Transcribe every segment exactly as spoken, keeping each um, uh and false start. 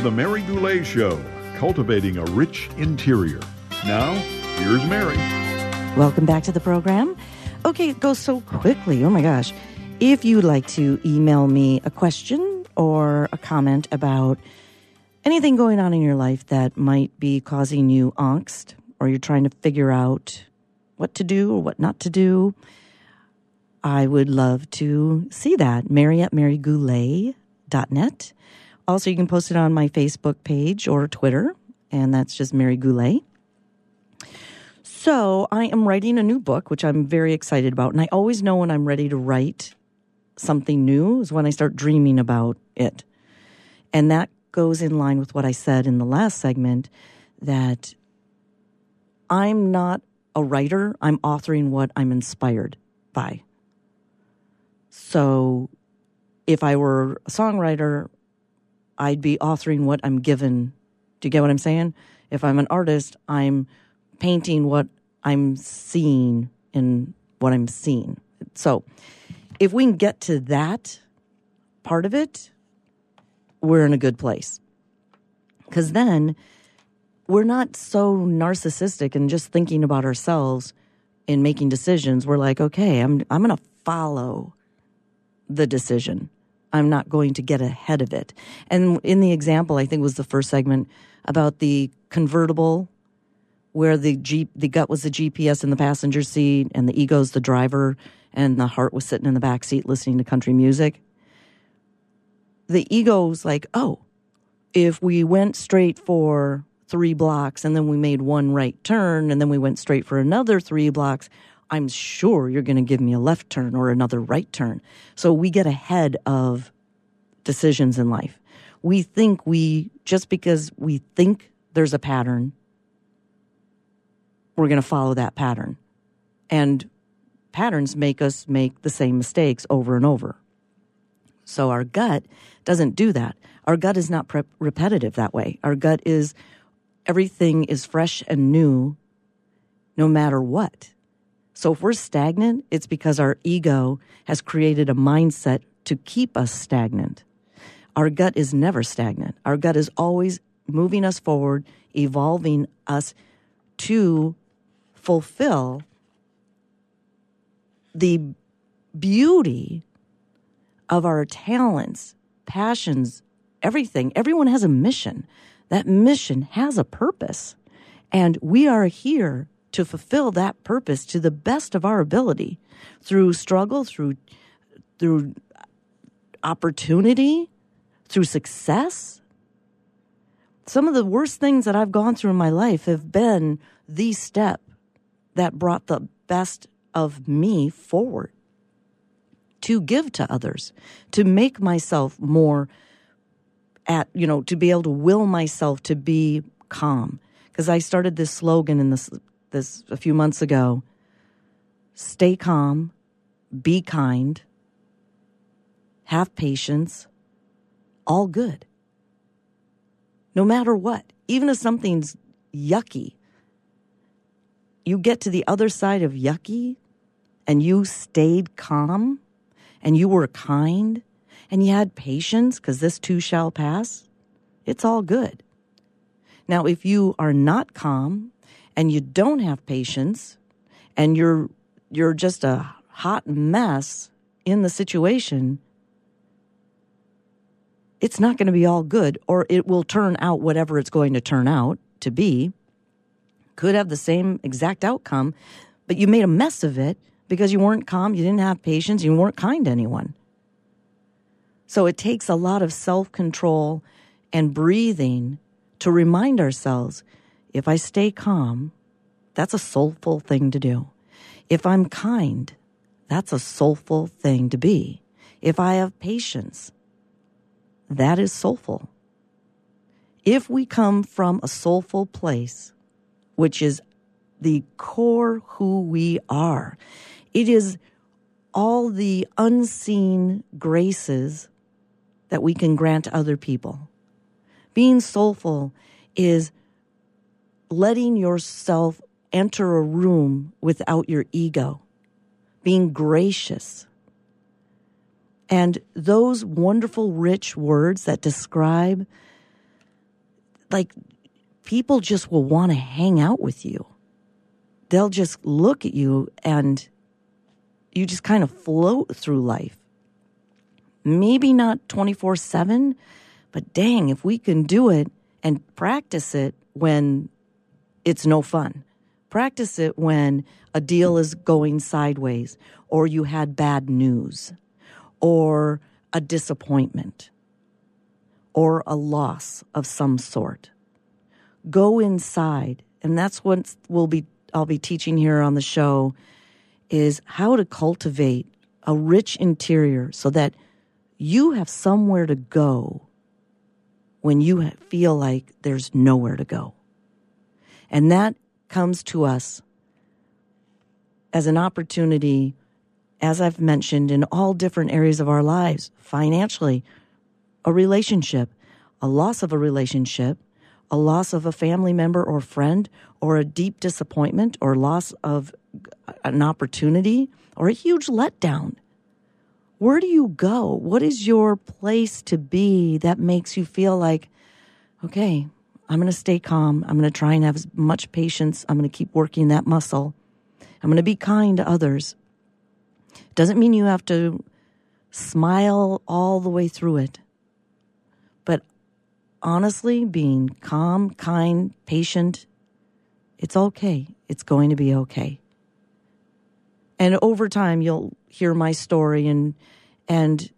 The Mary Goulet Show, cultivating a rich interior. Now, here's Mary. Welcome back to the program. Okay, it goes so quickly. Oh my gosh. If you'd like to email me a question or a comment about anything going on in your life that might be causing you angst, or you're trying to figure out what to do or what not to do, I would love to see that. Mary at mary goulet dot net. Also, you can post it on my Facebook page or Twitter, and that's just Mary Goulet. So I am writing a new book, which I'm very excited about, and I always know when I'm ready to write something new is when I start dreaming about it. And that goes in line with what I said in the last segment, that I'm not a writer. I'm authoring what I'm inspired by. So if I were a songwriter, I'd be authoring what I'm given. Do you get what I'm saying? If I'm an artist, I'm painting what I'm seeing in what I'm seeing. So if we can get to that part of it, we're in a good place. Because then we're not so narcissistic and just thinking about ourselves in making decisions. We're like, okay, I'm I'm going to follow the decision. I'm not going to get ahead of it. And in the example, I think was the first segment about the convertible, where the Jeep, the gut was the G P S in the passenger seat and the ego's the driver and the heart was sitting in the back seat listening to country music. The ego's like, oh, if we went straight for three blocks and then we made one right turn and then we went straight for another three blocks, I'm sure you're going to give me a left turn or another right turn. So we get ahead of decisions in life. We think we, just because we think there's a pattern, we're going to follow that pattern. And patterns make us make the same mistakes over and over. So our gut doesn't do that. Our gut is not pre- repetitive that way. Our gut is, everything is fresh and new no matter what. So if we're stagnant, it's because our ego has created a mindset to keep us stagnant. Our gut is never stagnant. Our gut is always moving us forward, evolving us to fulfill the beauty of our talents, passions, everything. Everyone has a mission. That mission has a purpose. And we are here to fulfill that purpose to the best of our ability through struggle, through through opportunity, through success. Some of the worst things that I've gone through in my life have been the step that brought the best of me forward to give to others, to make myself more at, you know, to be able to will myself to be calm. Because I started this slogan in this this a few months ago: stay calm, be kind, have patience, all good. No matter what, even if something's yucky, you get to the other side of yucky and you stayed calm and you were kind and you had patience, because this too shall pass, it's all good. Now, if you are not calm and you don't have patience and you're you're just a hot mess in the situation, it's not going to be all good, or it will turn out whatever it's going to turn out to be. Could have the same exact outcome, but you made a mess of it because you weren't calm, you didn't have patience, you weren't kind to anyone. So it takes a lot of self-control and breathing to remind ourselves, if I stay calm, that's a soulful thing to do. If I'm kind, that's a soulful thing to be. If I have patience, that is soulful. If we come from a soulful place, which is the core who we are, it is all the unseen graces that we can grant other people. Being soulful is letting yourself enter a room without your ego, being gracious. And those wonderful, rich words that describe like, people just will want to hang out with you. They'll just look at you and you just kind of float through life. Maybe not twenty-four seven, but dang, if we can do it and practice it when it's no fun. Practice it when a deal is going sideways, or you had bad news, or a disappointment, or a loss of some sort. Go inside, and that's what we'll be I'll be teaching here on the show, is how to cultivate a rich interior so that you have somewhere to go when you feel like there's nowhere to go. And that comes to us as an opportunity, as I've mentioned, in all different areas of our lives. Financially, a relationship, a loss of a relationship, a loss of a family member or friend, or a deep disappointment, or loss of an opportunity, or a huge letdown. Where do you go? What is your place to be that makes you feel like, okay, I'm going to stay calm. I'm going to try and have as much patience. I'm going to keep working that muscle. I'm going to be kind to others. Doesn't mean you have to smile all the way through it. But honestly, being calm, kind, patient, it's okay. It's going to be okay. And over time, you'll hear my story and and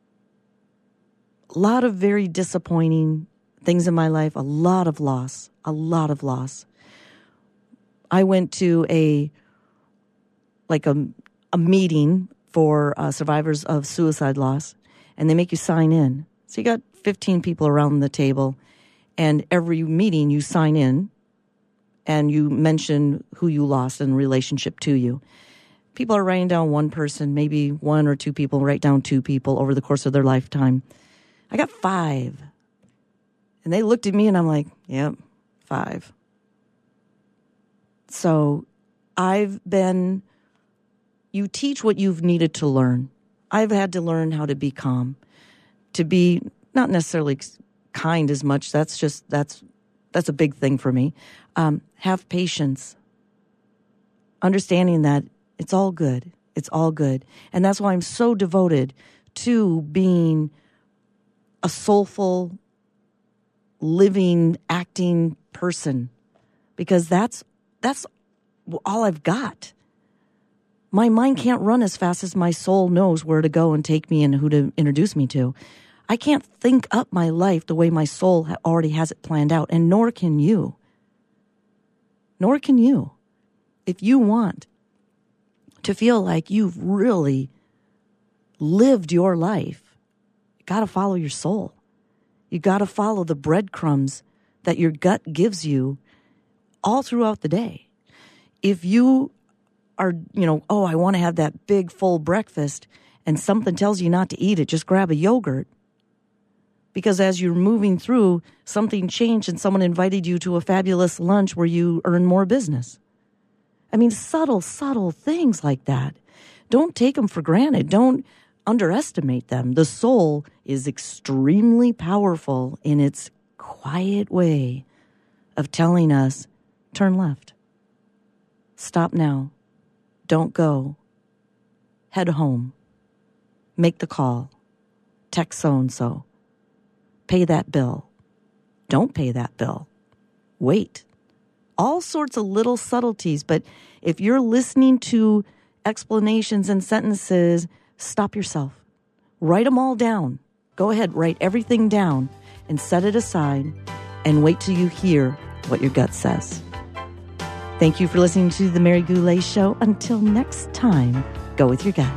a lot of very disappointing things in my life, a lot of loss, a lot of loss. I went to a like a a meeting for uh, survivors of suicide loss, and they make you sign in. So you got fifteen people around the table, and every meeting you sign in, and you mention who you lost in relationship to you. People are writing down one person, maybe one or two people write down two people over the course of their lifetime. I got five. And they looked at me and I'm like, yep, five. So I've been, you teach what you've needed to learn. I've had to learn how to be calm, to be not necessarily kind as much. That's just, that's, that's a big thing for me. Um, have patience. Understanding that it's all good. It's all good. And that's why I'm so devoted to being a soulful, living, acting person, because that's that's all I've got. My mind can't run as fast as my soul knows where to go and take me and who to introduce me to. I can't think up my life the way my soul already has it planned out, and nor can you. Nor can you. If you want to feel like you've really lived your life, you got to follow your soul. You got to follow the breadcrumbs that your gut gives you all throughout the day. If you are, you know, oh, I want to have that big full breakfast, and something tells you not to eat it, just grab a yogurt. Because as you're moving through, something changed and someone invited you to a fabulous lunch where you earn more business. I mean, subtle, subtle things like that. Don't take them for granted. Don't underestimate them. The soul is extremely powerful in its quiet way of telling us, turn left. Stop now. Don't go. Head home. Make the call. Text so-and-so. Pay that bill. Don't pay that bill. Wait. All sorts of little subtleties, but if you're listening to explanations and sentences, stop yourself. Write them all down. Go ahead, write everything down and set it aside and wait till you hear what your gut says. Thank you for listening to The Mary Goulet Show. Until next time, go with your gut.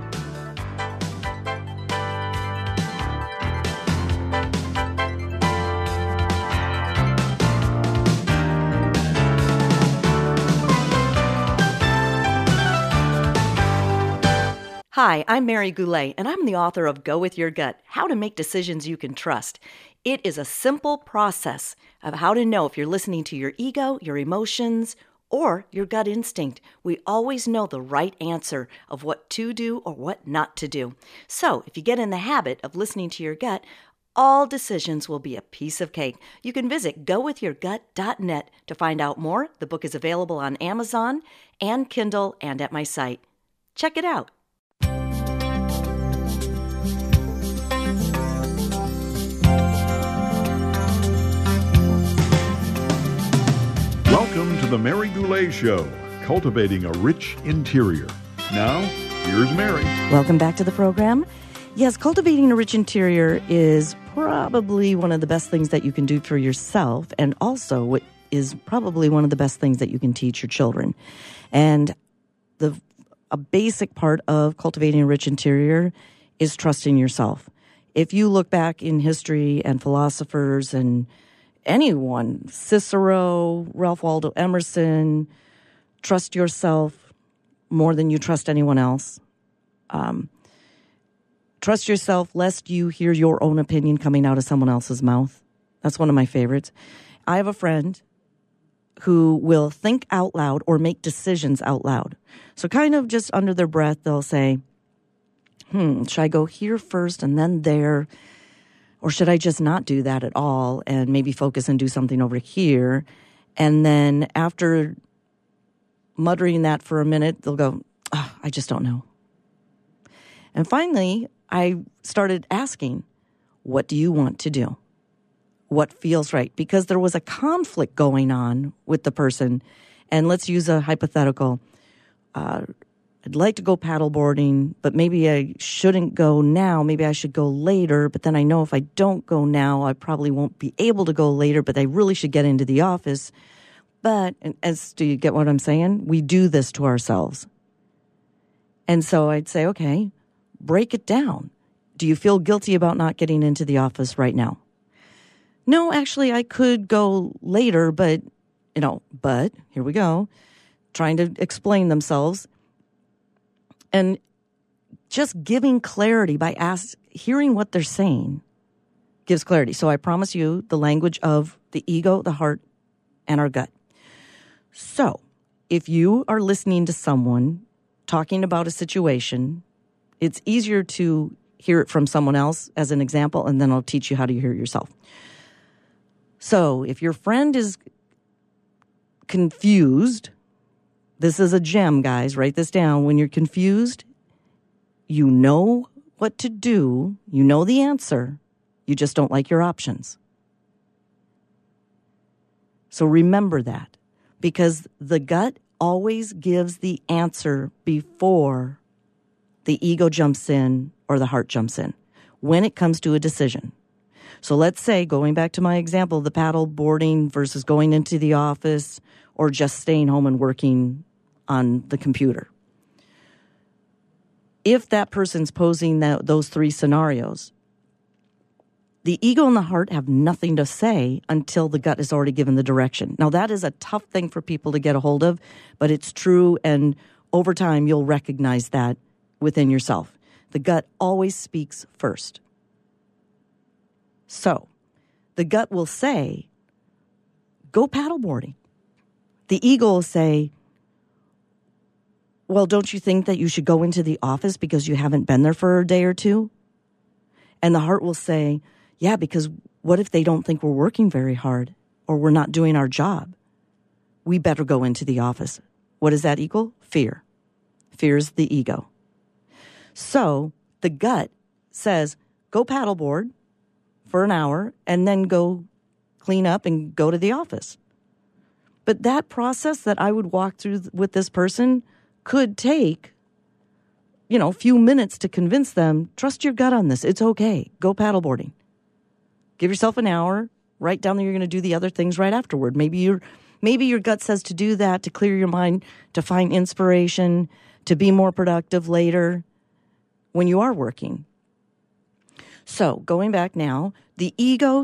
Hi, I'm Mary Goulet, and I'm the author of Go With Your Gut, How to Make Decisions You Can Trust. It is a simple process of how to know if you're listening to your ego, your emotions, or your gut instinct. We always know the right answer of what to do or what not to do. So if you get in the habit of listening to your gut, all decisions will be a piece of cake. You can visit go with your gut dot net to find out more. The book is available on Amazon and Kindle and at my site. Check it out. Welcome to the Mary Goulet Show, cultivating a rich interior. Now, here's Mary. Welcome back to the program. Yes, cultivating a rich interior is probably one of the best things that you can do for yourself, and also what is probably one of the best things that you can teach your children. And the a basic part of cultivating a rich interior is trusting yourself. If you look back in history and philosophers and anyone, Cicero, Ralph Waldo Emerson, trust yourself more than you trust anyone else. Um, trust yourself lest you hear your own opinion coming out of someone else's mouth. That's one of my favorites. I have a friend who will think out loud or make decisions out loud. So kind of just under their breath, they'll say, hmm, should I go here first and then there? Or should I just not do that at all and maybe focus and do something over here? And then after muttering that for a minute, they'll go, oh, I just don't know. And finally, I started asking, what do you want to do? What feels right? Because there was a conflict going on with the person. And let's use a hypothetical. Uh, I'd like to go paddleboarding, but maybe I shouldn't go now. Maybe I should go later. But then I know if I don't go now, I probably won't be able to go later, but I really should get into the office. But, and as do you get what I'm saying? We do this to ourselves. And so I'd say, okay, break it down. Do you feel guilty about not getting into the office right now? No, actually, I could go later, but, you know, but, here we go, trying to explain themselves. And just giving clarity by ask, hearing what they're saying gives clarity. So I promise you the language of the ego, the heart, and our gut. So if you are listening to someone talking about a situation, it's easier to hear it from someone else as an example, and then I'll teach you how to hear it yourself. So if your friend is confused, this is a gem, guys. Write this down. When you're confused, you know what to do. You know the answer. You just don't like your options. So remember that, because the gut always gives the answer before the ego jumps in or the heart jumps in when it comes to a decision. So let's say, going back to my example, the paddle boarding versus going into the office or just staying home and working on the computer. If that person's posing that, those three scenarios, the ego and the heart have nothing to say until the gut has already given the direction. Now, that is a tough thing for people to get a hold of, but it's true, and over time, you'll recognize that within yourself. The gut always speaks first. So, the gut will say, go paddleboarding. The ego will say, well, don't you think that you should go into the office because you haven't been there for a day or two? And the heart will say, yeah, because what if they don't think we're working very hard or we're not doing our job? We better go into the office. What does that equal? Fear. Fear is the ego. So the gut says, go paddleboard for an hour and then go clean up and go to the office. But that process that I would walk through with this person could take, you know, a few minutes to convince them, trust your gut on this. It's okay. Go paddleboarding. Give yourself an hour. Write down that you're going to do the other things right afterward. Maybe you're, maybe your gut says to do that, to clear your mind, to find inspiration, to be more productive later when you are working. So going back now, the ego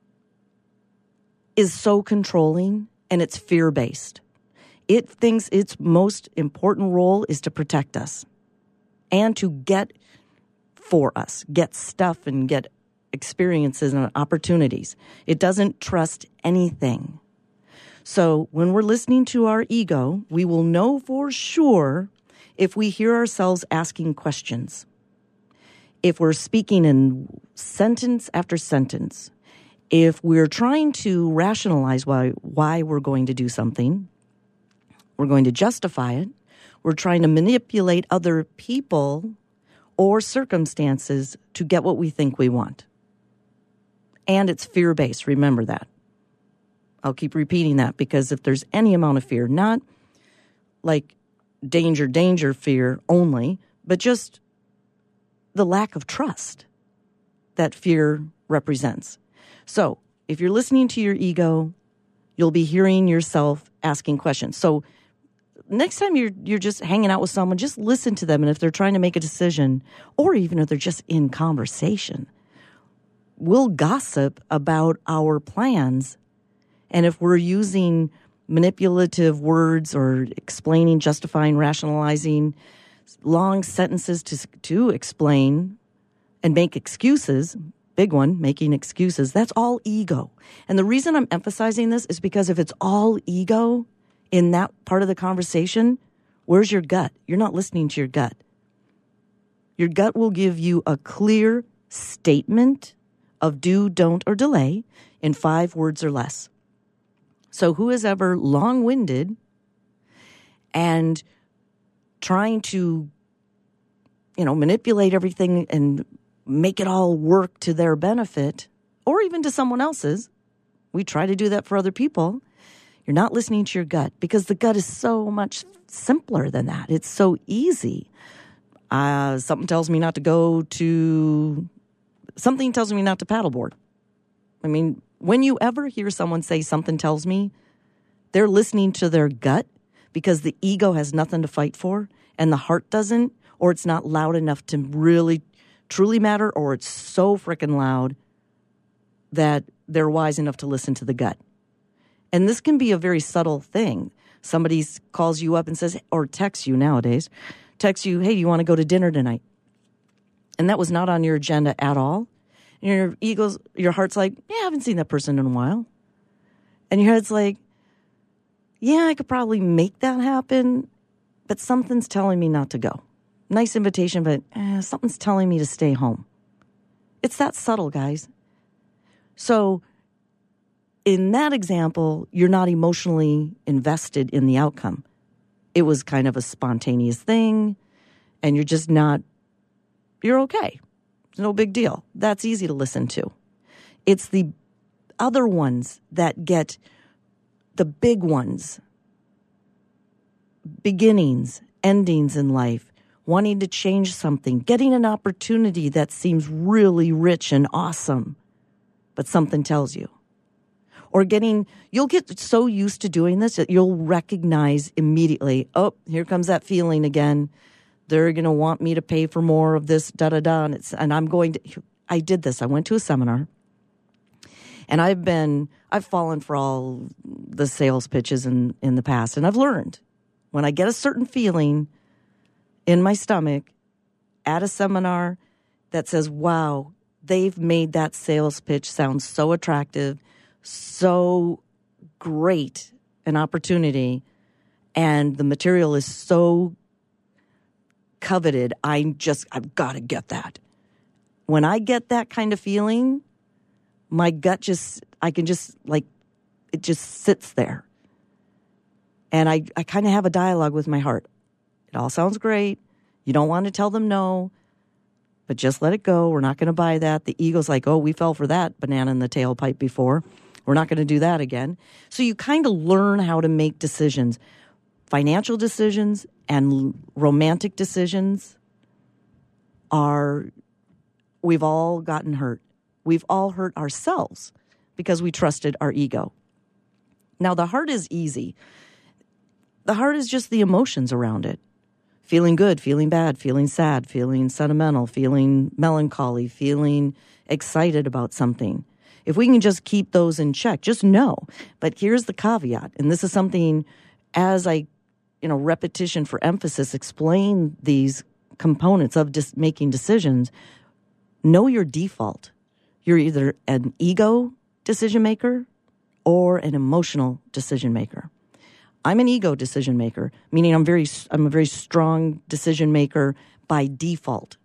is so controlling and it's fear-based. It thinks its most important role is to protect us and to get for us, get stuff and get experiences and opportunities. It doesn't trust anything. So when we're listening to our ego, we will know for sure if we hear ourselves asking questions. if we're speaking in sentence after sentence, if we're trying to rationalize why why we're going to do something, we're going to justify it, we're trying to manipulate other people or circumstances to get what we think we want. And it's fear-based. Remember that. I'll keep repeating that, because if there's any amount of fear, not like danger, danger fear only, but just the lack of trust that fear represents. So if you're listening to your ego, you'll be hearing yourself asking questions. So next time you're you're just hanging out with someone, just listen to them. And if they're trying to make a decision, or even if they're just in conversation, we'll gossip about our plans. And if we're using manipulative words or explaining, justifying, rationalizing, long sentences to to explain and make excuses, big one, making excuses, that's all ego. And the reason I'm emphasizing this is because if it's all ego in that part of the conversation, where's your gut? You're not listening to your gut. Your gut will give you a clear statement of do, don't, or delay in five words or less. So who is ever long-winded and trying to, you know, manipulate everything and make it all work to their benefit, or even to someone else's, we try to do that for other people, you're not listening to your gut, because the gut is so much simpler than that. It's so easy. Uh, something tells me not to go to, something tells me not to paddleboard. I mean, when you ever hear someone say something tells me, they're listening to their gut, because the ego has nothing to fight for and the heart doesn't, or it's not loud enough to really, truly matter, or it's so freaking loud that they're wise enough to listen to the gut. And this can be a very subtle thing. Somebody calls you up and says, or texts you nowadays, texts you, hey, you want to go to dinner tonight? And that was not on your agenda at all. And your ego's, your heart's like, yeah, I haven't seen that person in a while. And your head's like, yeah, I could probably make that happen, but something's telling me not to go. Nice invitation, but eh, something's telling me to stay home. It's that subtle, guys. So in that example, you're not emotionally invested in the outcome. It was kind of a spontaneous thing, and you're just not, you're okay. It's no big deal. That's easy to listen to. It's the other ones that get the big ones, beginnings, endings in life, wanting to change something, getting an opportunity that seems really rich and awesome, but something tells you. Or getting, you'll get so used to doing this that you'll recognize immediately, oh, here comes that feeling again. They're going to want me to pay for more of this, da-da-da, and, it's, and I'm going to, I did this. I went to a seminar, and I've been, I've fallen for all the sales pitches in, in the past, and I've learned when I get a certain feeling in my stomach at a seminar that says, wow, they've made that sales pitch sound so attractive, so great an opportunity, and the material is so coveted, I just, I've got to get that. When I get that kind of feeling, my gut just, I can just, like, it just sits there. And I, I kind of have a dialogue with my heart. It all sounds great. You don't want to tell them no, but just let it go. We're not going to buy that. The ego's like, oh, we fell for that banana in the tailpipe before. We're not going to do that again. So you kind of learn how to make decisions, financial decisions and romantic decisions are, we've all gotten hurt. We've all hurt ourselves because we trusted our ego. Now, the heart is easy. The heart is just the emotions around it. Feeling good, feeling bad, feeling sad, feeling sentimental, feeling melancholy, feeling excited about something. If we can just keep those in check, just know. But here's the caveat, and this is something as I, you know, repetition for emphasis, explain these components of dis- making decisions. Know your default. You're either an ego decision maker or an emotional decision maker. I'm an ego decision maker, meaning I'm very, I'm a very strong decision maker by default.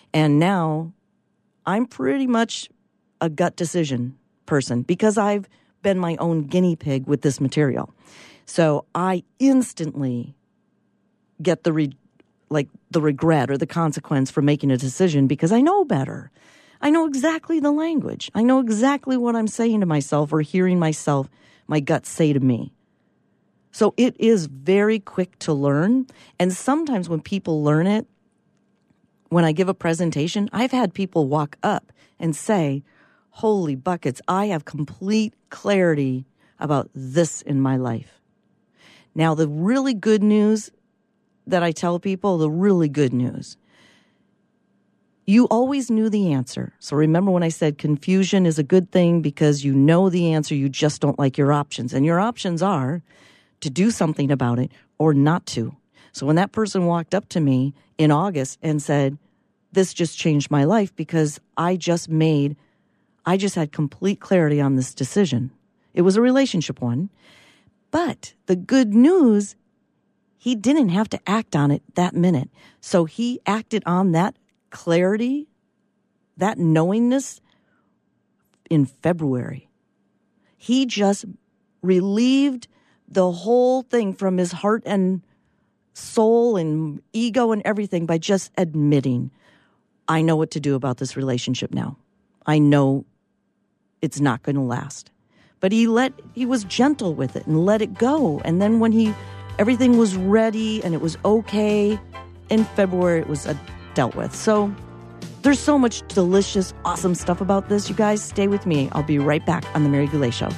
And now I'm pretty much a gut decision person because I've been my own guinea pig with this material. So I instantly get the re- like the regret or the consequence for making a decision because I know better. I know exactly the language. I know exactly what I'm saying to myself or hearing myself, my gut say to me. So it is very quick to learn. And sometimes when people learn it, when I give a presentation, I've had people walk up and say, holy buckets, I have complete clarity about this in my life. Now, the really good news that I tell people, the really good news, you always knew the answer. So remember when I said confusion is a good thing because you know the answer, you just don't like your options. And your options are to do something about it or not to. So when that person walked up to me in August and said, this just changed my life because I just made, I just had complete clarity on this decision. It was a relationship one. But the good news, he didn't have to act on it that minute. So he acted on that clarity, that knowingness in February. He just relieved the whole thing from his heart and soul and ego and everything by just admitting, I know what to do about this relationship now. I know it's not going to last. But he let he was gentle with it and let it go. And then when he everything was ready and it was okay in February, it was uh, dealt with. So there's so much delicious, awesome stuff about this. You guys stay with me. I'll be right back on The Mary Goulet Show.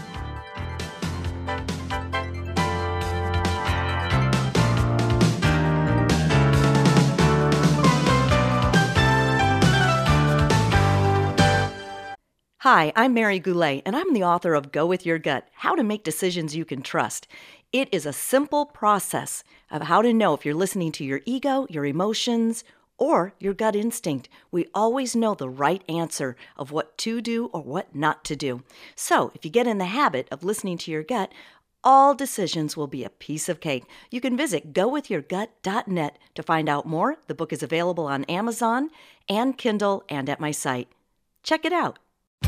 Hi, I'm Mary Goulet, and I'm the author of Go With Your Gut, How to Make Decisions You Can Trust. It is a simple process of how to know if you're listening to your ego, your emotions, or your gut instinct. We always know the right answer of what to do or what not to do. So if you get in the habit of listening to your gut, all decisions will be a piece of cake. You can visit go with your gut dot net to find out more. The book is available on Amazon and Kindle and at my site. Check it out.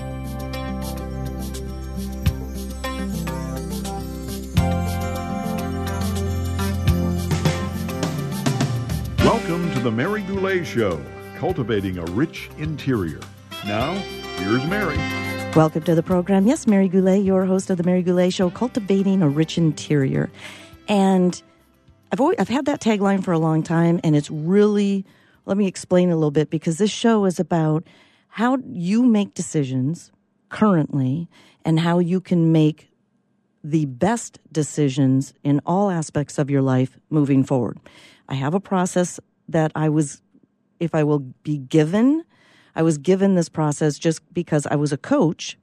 Welcome to the Mary Goulet Show, cultivating a rich interior. Now, here's Mary. Welcome to the program. Yes, Mary Goulet, your host of the Mary Goulet Show, cultivating a rich interior. And I've always, I've had that tagline for a long time, and it's really, let me explain a little bit, because this show is about how you make decisions currently and how you can make the best decisions in all aspects of your life moving forward. I have a process that I was, if I will be given, I was given this process just because I was a coach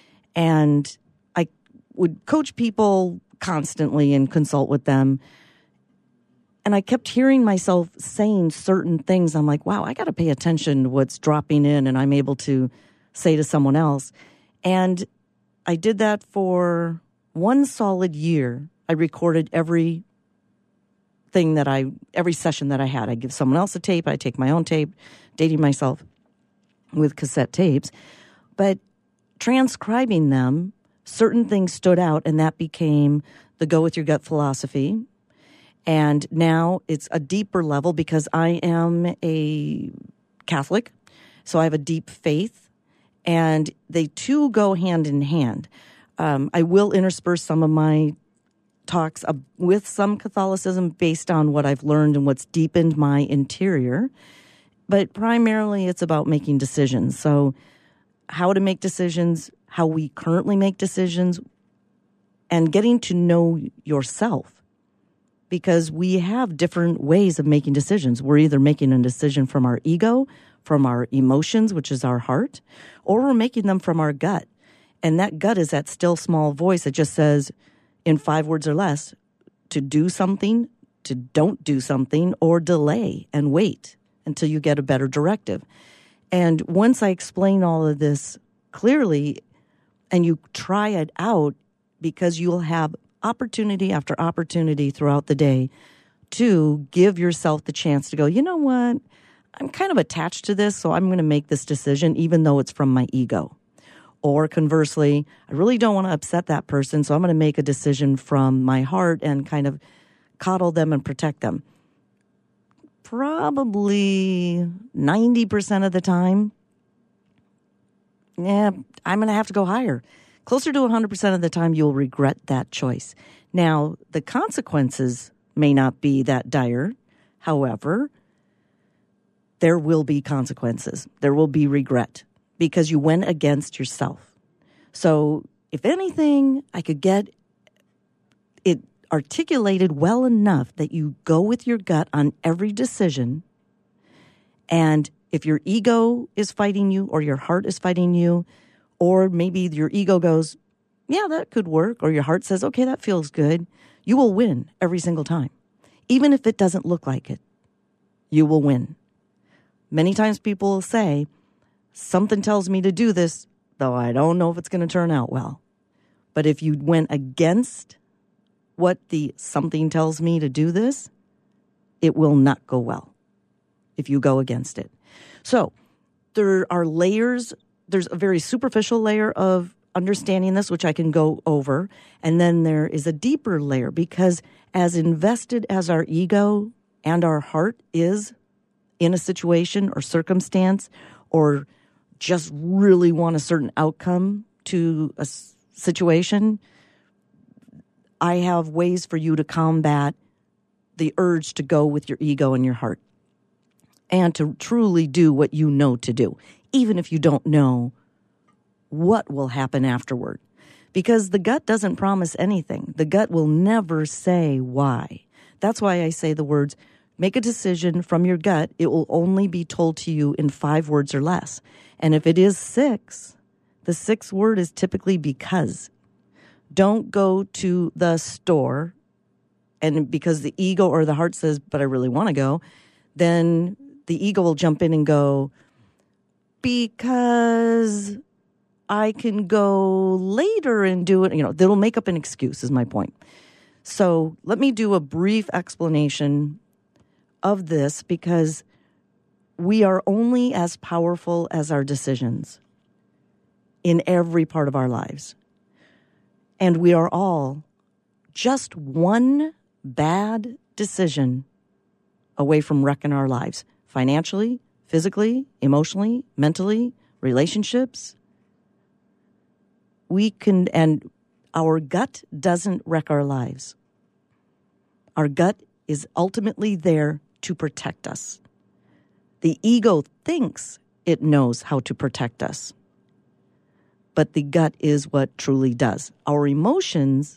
and I would coach people constantly and consult with them. And I kept hearing myself saying certain things. I'm like, wow, I got to pay attention to what's dropping in and I'm able to say to someone else. And I did that for one solid year. I recorded every thing that I, every session that I had. I give someone else a tape. I take my own tape, dating myself with cassette tapes. But transcribing them, certain things stood out, and that became the Go With Your Gut philosophy. And now it's a deeper level because I am a Catholic, so I have a deep faith, and they two go hand in hand. Um, I will intersperse some of my talks uh, with some Catholicism based on what I've learned and what's deepened my interior. But primarily it's about making decisions. So how to make decisions, how we currently make decisions, and getting to know yourself. Because we have different ways of making decisions. We're either making a decision from our ego, from our emotions, which is our heart, or we're making them from our gut. And that gut is that still small voice that just says, in five words or less, to do something, to don't do something, or delay and wait until you get a better directive. And once I explain all of this clearly and you try it out, because you'll have opportunity after opportunity throughout the day to give yourself the chance to go, you know what, I'm kind of attached to this, so I'm going to make this decision even though it's from my ego. Or conversely, I really don't want to upset that person, so I'm going to make a decision from my heart and kind of coddle them and protect them. Probably ninety percent of the time, yeah, I'm going to have to go higher. Closer to one hundred percent of the time, you'll regret that choice. Now, the consequences may not be that dire. However, there will be consequences. There will be regret because you went against yourself. So, if anything, I could get it articulated well enough that you go with your gut on every decision. And if your ego is fighting you or your heart is fighting you, or maybe your ego goes, yeah, that could work, or your heart says, okay, that feels good, you will win every single time. Even if it doesn't look like it, you will win. Many times people will say, something tells me to do this, though I don't know if it's going to turn out well. But if you went against what the something tells me to do this, it will not go well if you go against it. So there are layers. There's a very superficial layer of understanding this, which I can go over. And then there is a deeper layer, because as invested as our ego and our heart is in a situation or circumstance, or just really want a certain outcome to a situation, I have ways for you to combat the urge to go with your ego and your heart and to truly do what you know to do, even if you don't know what will happen afterward. Because the gut doesn't promise anything. The gut will never say why. That's why I say the words, make a decision from your gut. It will only be told to you in five words or less. And if it is six, the sixth word is typically because. Don't go to the store, and because the ego or the heart says, but I really want to go, then the ego will jump in and go, because I can go later and do it. You know, they'll make up an excuse, is my point. So let me do a brief explanation of this, because we are only as powerful as our decisions in every part of our lives. And we are all just one bad decision away from wrecking our lives, financially, physically, emotionally, mentally, relationships. We can, and our gut doesn't wreck our lives. Our gut is ultimately there to protect us. The ego thinks it knows how to protect us, but the gut is what truly does. Our emotions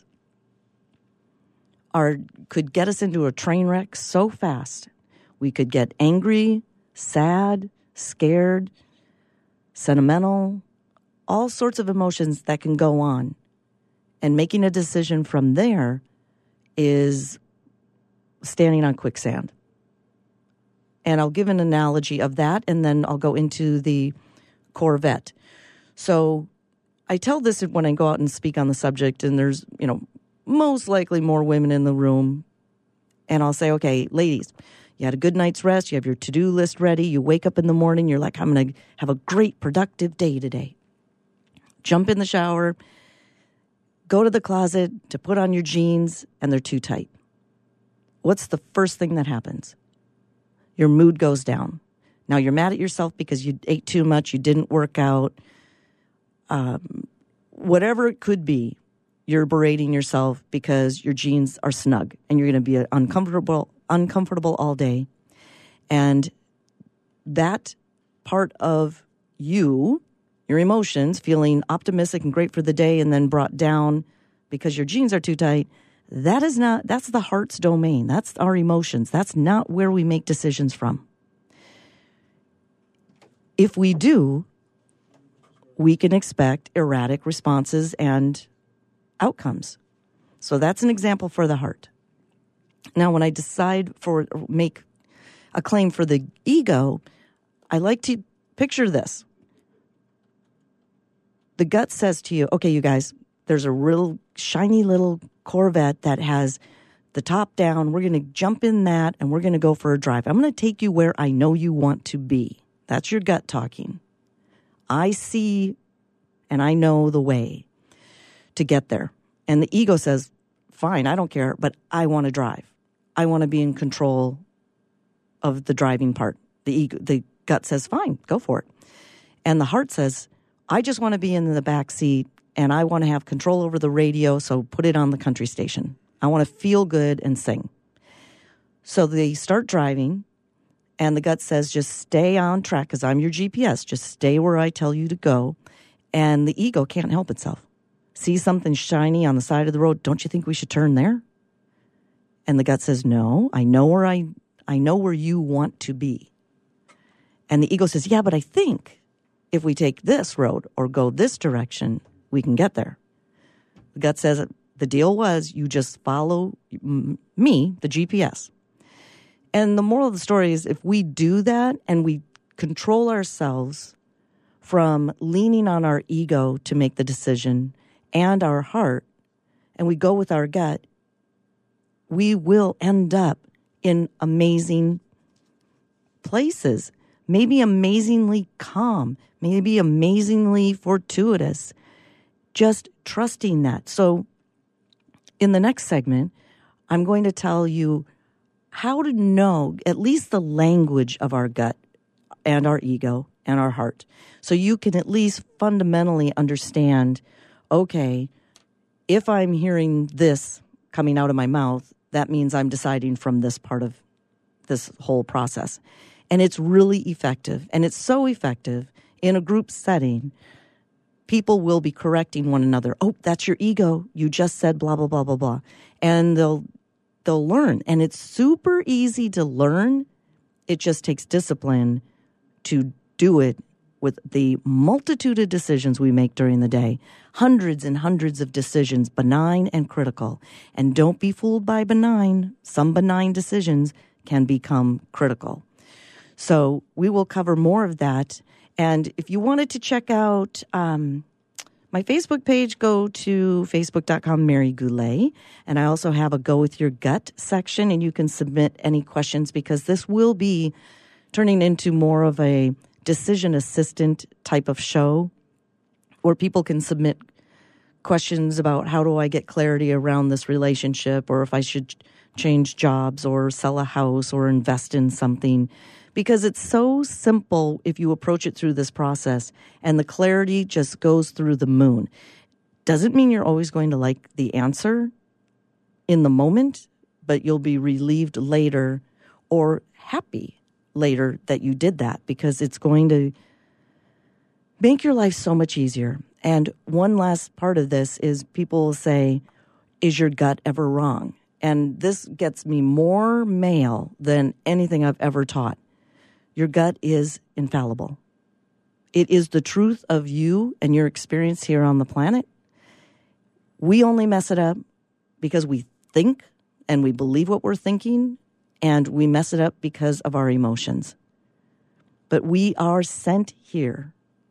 are could get us into a train wreck so fast. We could get angry, sad, scared, sentimental, all sorts of emotions that can go on. And making a decision from there is standing on quicksand. And I'll give an analogy of that, and then I'll go into the Corvette. So I tell this when I go out and speak on the subject, and there's, you know, most likely more women in the room. And I'll say, okay, ladies, you had a good night's rest. You have your to-do list ready. You wake up in the morning. You're like, I'm going to have a great, productive day today. Jump in the shower. Go to the closet to put on your jeans, and they're too tight. What's the first thing that happens? Your mood goes down. Now, you're mad at yourself because you ate too much. You didn't work out. Um, whatever it could be, you're berating yourself because your jeans are snug and you're going to be uncomfortable, uncomfortable all day. And that part of you, your emotions, feeling optimistic and great for the day and then brought down because your jeans are too tight, that is not, that's the heart's domain. That's our emotions. That's not where we make decisions from. If we do, we can expect erratic responses and outcomes. So that's an example for the heart. Now, when I decide for, make a claim for the ego, I like to picture this. The gut says to you, okay, you guys, there's a real shiny little Corvette that has the top down. We're going to jump in that and we're going to go for a drive. I'm going to take you where I know you want to be. That's your gut talking. I see and I know the way to get there. And the ego says, fine, I don't care, but I want to drive. I want to be in control of the driving part. The ego, the gut says, fine, go for it. And the heart says, I just want to be in the back seat and I want to have control over the radio, so put it on the country station. I want to feel good and sing. So they start driving, and the gut says, just stay on track because I'm your G P S. Just stay where I tell you to go. And the ego can't help itself. See something shiny on the side of the road, don't you think we should turn there? And the gut says, no, I know where I, I know where you want to be. And the ego says, yeah, but I think if we take this road or go this direction, we can get there. The gut says the deal was you just follow me, the G P S. And the moral of the story is if we do that and we control ourselves from leaning on our ego to make the decision and our heart, and we go with our gut, we will end up in amazing places, maybe amazingly calm, maybe amazingly fortuitous, just trusting that. So in the next segment, I'm going to tell you how to know at least the language of our gut and our ego and our heart. So you can at least fundamentally understand, okay, if I'm hearing this coming out of my mouth, that means I'm deciding from this part of this whole process. And it's really effective. And it's so effective in a group setting. People will be correcting one another. Oh, that's your ego. You just said blah, blah, blah, blah, blah. And they'll they'll learn. And it's super easy to learn. It just takes discipline to do it with the multitude of decisions we make during the day. Hundreds and hundreds of decisions, benign and critical. And don't be fooled by benign. Some benign decisions can become critical. So we will cover more of that. And if you wanted to check out um, my Facebook page, go to facebook dot com Mary Goulet. And I also have a Go With Your Gut section, and you can submit any questions because this will be turning into more of a decision assistant type of show where people can submit questions about how do I get clarity around this relationship, or if I should change jobs or sell a house or invest in something. Because it's so simple if you approach it through this process, and the clarity just goes through the moon. Doesn't mean you're always going to like the answer in the moment, but you'll be relieved later or happy later that you did that, because it's going to make your life so much easier. And one last part of this is people will say, is your gut ever wrong? And this gets me more mail than anything I've ever taught. Your gut is infallible. It is the truth of you and your experience here on the planet. We only mess it up because we think and we believe what we're thinking, and we mess it up because of our emotions. But we are sent here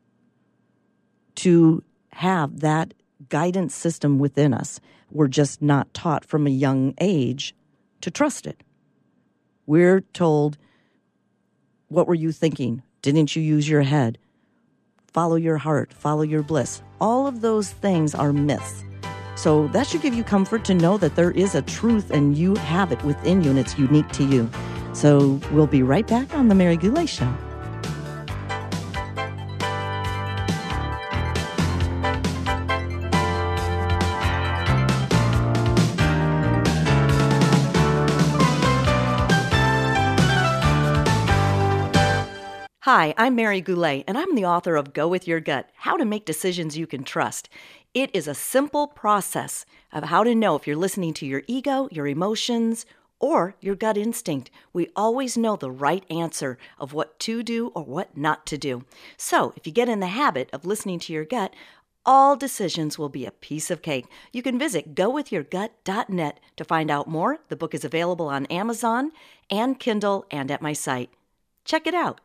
to have that guidance system within us. We're just not taught from a young age to trust it. We're told, what were you thinking? Didn't you use your head? Follow your heart, follow your bliss. All of those things are myths. So that should give you comfort to know that there is a truth and you have it within you and it's unique to you. So we'll be right back on The Mary Goulet Show. Hi, I'm Mary Goulet, and I'm the author of Go With Your Gut, How to Make Decisions You Can Trust. It is a simple process of how to know if you're listening to your ego, your emotions, or your gut instinct. We always know the right answer of what to do or what not to do. So if you get in the habit of listening to your gut, all decisions will be a piece of cake. You can visit go with your gut dot net to find out more. The book is available on Amazon and Kindle and at my site. Check it out.